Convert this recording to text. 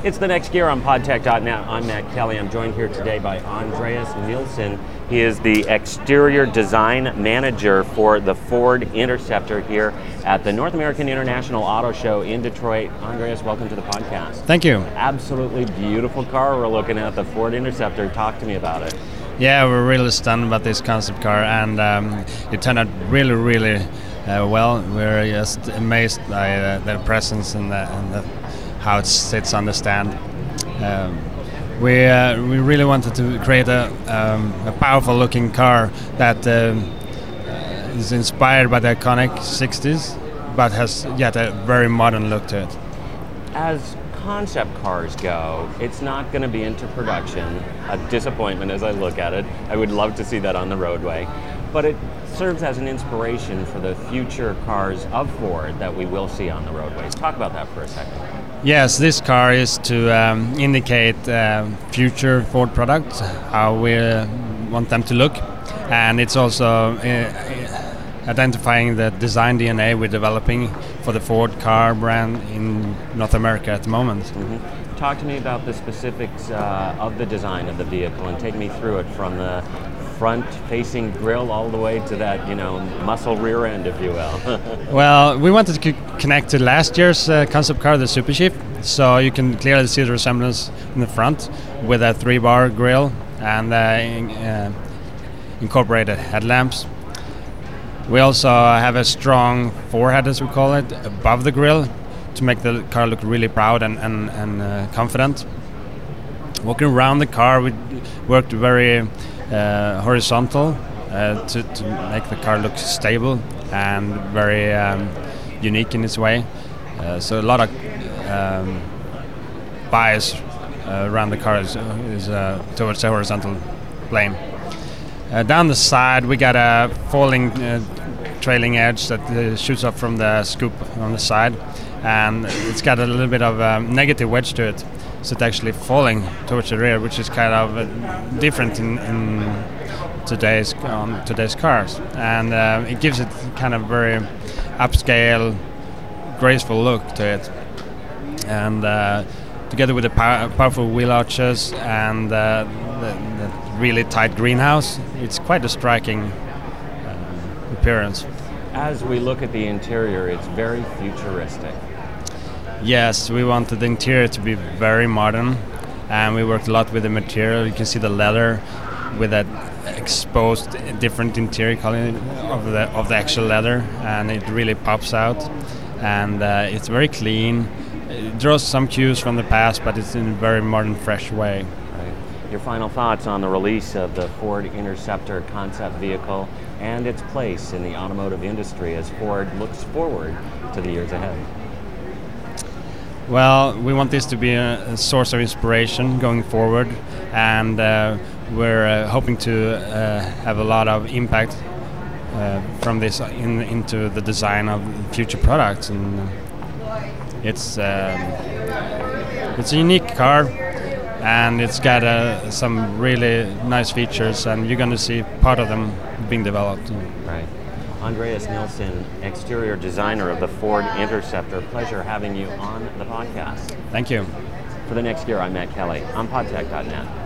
It's the next gear on podtech.net. I'm Matt Kelly. I'm joined here today by Andreas Nielsen. He is the exterior design manager for the Ford Interceptor here at the North American International Auto Show in Detroit. Andreas, welcome to the podcast. Thank you. Absolutely beautiful car we're looking at, the Ford Interceptor. Talk to me about it. Yeah, we're really stunned about this concept car, and it turned out really well. We're just amazed by the presence and how it sits on the stand. We really wanted to create a powerful looking car that is inspired by the iconic 60s, but has yet a very modern look to it. As concept cars go, it's not going to be into production. A disappointment as I look at it. I would love to see that on the roadway. But it serves as an inspiration for the future cars of Ford that we will see on the roadways. Talk about that for a second. Yes, this car is to indicate future Ford products, how we want them to look. And it's also identifying the design DNA we're developing for the Ford car brand in North America at the moment. Mm-hmm. Talk to me about the specifics of the design of the vehicle and take me through it from the front-facing grille all the way to that, muscle rear end, if you will. Well, we wanted to connect to last year's concept car, the Super Chief, so you can clearly see the resemblance in the front with a 3-bar grille and incorporated headlamps. We also have a strong forehead, as we call it, above the grille to make the car look really proud and confident. Walking around the car, we worked very horizontal to make the car look stable and very unique in its way. So a lot of bias around the car is towards the horizontal plane. Down the side we got a falling trailing edge that shoots up from the scoop on the side, and it's got a little bit of a negative wedge to it, so it's actually falling towards the rear, which is kind of different in today's cars, and it gives it kind of very upscale, graceful look to it, and together with the powerful wheel arches and the really tight greenhouse, it's quite a striking appearance. As we look at the interior, it's very futuristic. Yes, we wanted the interior to be very modern, and we worked a lot with the material. You can see the leather with that exposed different interior color of the actual leather, and it really pops out, and it's very clean. It draws some cues from the past, but it's in a very modern, fresh way. Your final thoughts on the release of the Ford Interceptor concept vehicle and its place in the automotive industry as Ford looks forward to the years ahead? Well, we want this to be a source of inspiration going forward, and we're hoping to have a lot of impact from this into the design of future products. And it's a unique car, and it's got some really nice features, and you're going to see part of them being developed. Right. Andreas Nielsen, exterior designer of the Ford Interceptor. Pleasure having you on the podcast. Thank you. For the next year, I'm Matt Kelly on podtech.net.